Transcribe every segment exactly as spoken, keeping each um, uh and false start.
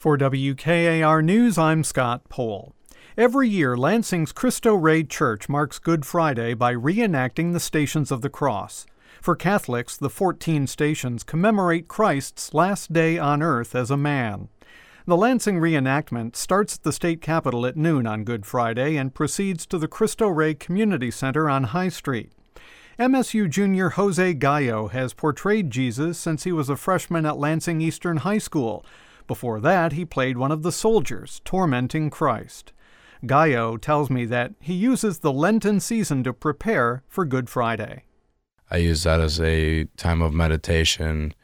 For W K A R News, I'm Scott Pohl. Every year, Lansing's Cristo Rey Church marks Good Friday by reenacting the Stations of the Cross. For Catholics, the fourteen stations commemorate Christ's last day on earth as a man. The Lansing reenactment starts at the state capitol at noon on Good Friday and proceeds to the Cristo Rey Community Center on High Street. M S U junior Jose Gallo has portrayed Jesus since he was a freshman at Lansing Eastern High School. Before that, he played one of the soldiers tormenting Christ. Gallo tells me that he uses the Lenten season to prepare for Good Friday. I use that as a time of meditation,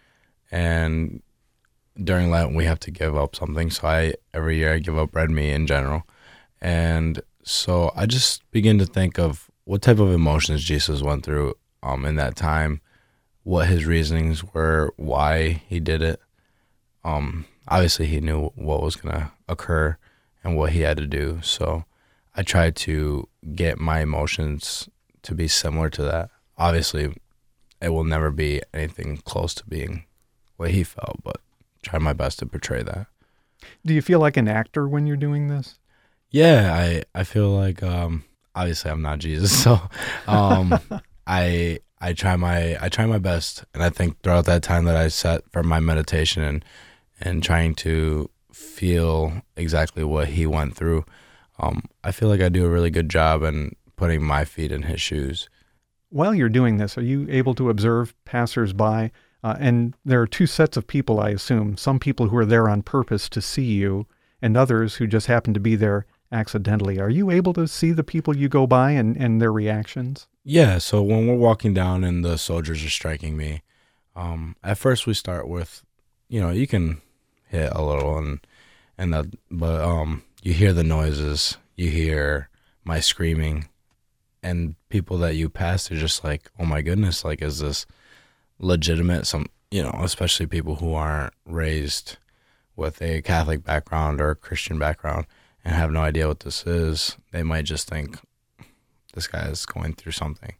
and during Lent we have to give up something, so I every year I give up red meat in general. And so I just begin to think of what type of emotions Jesus went through um, in that time, what his reasonings were, why he did it. Um, obviously he knew what was going to occur and what he had to do, so I try to get my emotions to be similar to that. Obviously, it will never be anything close to being what he felt, but try my best to portray that. Do you feel like an actor when you're doing this? Yeah, I, I feel like, um, obviously I'm not Jesus, so um, I I try my I try my best, and I think throughout that time that I set for my meditation and and trying to feel exactly what he went through, um, I feel like I do a really good job in putting my feet in his shoes. While you're doing this, are you able to observe passersby? Uh, and there are two sets of people, I assume. Some people who are there on purpose to see you, and others who just happen to be there accidentally. Are you able to see the people you go by and, and their reactions? Yeah, so when we're walking down and the soldiers are striking me, um, at first we start with, you know, you can hit a little, and and the, but um, you hear the noises, you hear my screaming, and people that you pass are just like, oh my goodness, like, is this legitimate? Some, you know, especially people who aren't raised with a Catholic background or a Christian background and have no idea what this is, they might just think this guy is going through something.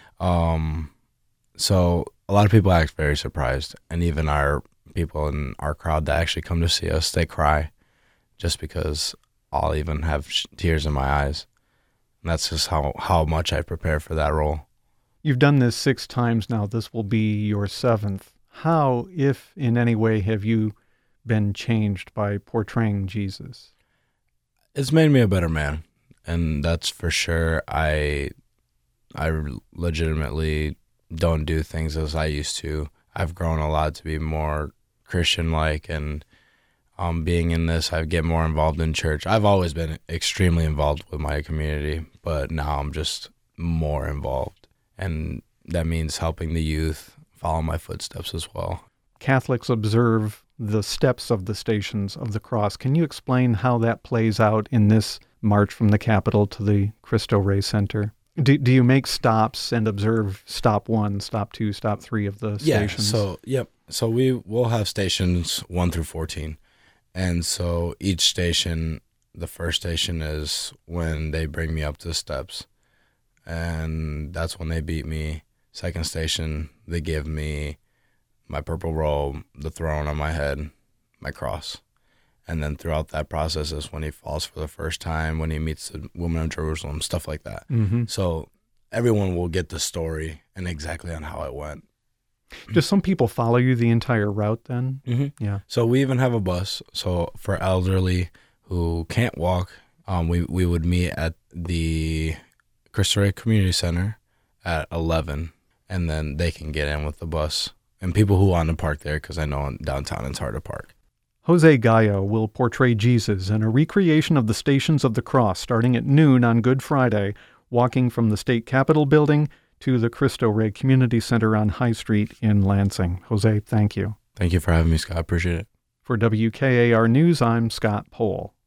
Um, so a lot of people act very surprised, and even our people in our crowd that actually come to see us, they cry just because I'll even have sh- tears in my eyes. And that's just how, how much I prepare for that role. You've done this six times now. This will be your seventh. How, if in any way, have you been changed by portraying Jesus? It's made me a better man, and that's for sure. I I legitimately don't do things as I used to. I've grown a lot to be more Christian-like, and um, being in this, I get more involved in church. I've always been extremely involved with my community, but now I'm just more involved, and that means helping the youth follow my footsteps as well. Catholics observe the steps of the Stations of the Cross. Can you explain how that plays out in this march from the Capitol to the Cristo Rey Center? Do, do you make stops and observe stop one, stop two, stop three of the stations? Yeah, so, yep. So we will have stations one through fourteen. And so each station, the first station is when they bring me up to the steps, and that's when they beat me. Second station, they give me my purple robe, the throne on my head, my cross. And then throughout that process is when he falls for the first time, when he meets the woman of Jerusalem, stuff like that. Mm-hmm. So everyone will get the story and exactly on how it went. Do some people follow you the entire route then? Mm-hmm. Yeah. So we even have a bus. So for elderly who can't walk, um, we, we would meet at the Cristo Rey Community Center at eleven, and then they can get in with the bus. And people who want to park there, because I know in downtown it's hard to park. Jose Gallo will portray Jesus in a recreation of the Stations of the Cross starting at noon on Good Friday, walking from the State Capitol building to the Cristo Rey Community Center on High Street in Lansing. Jose, thank you. Thank you for having me, Scott. I appreciate it. For W K A R News, I'm Scott Pohl.